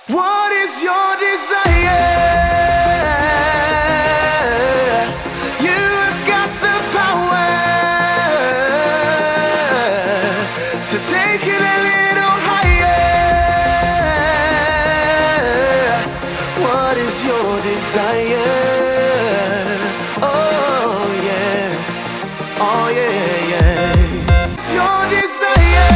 What is your desire? You've got the power to take it a little higher. What is your desire? Oh yeah, oh yeah, yeah. It's your desire.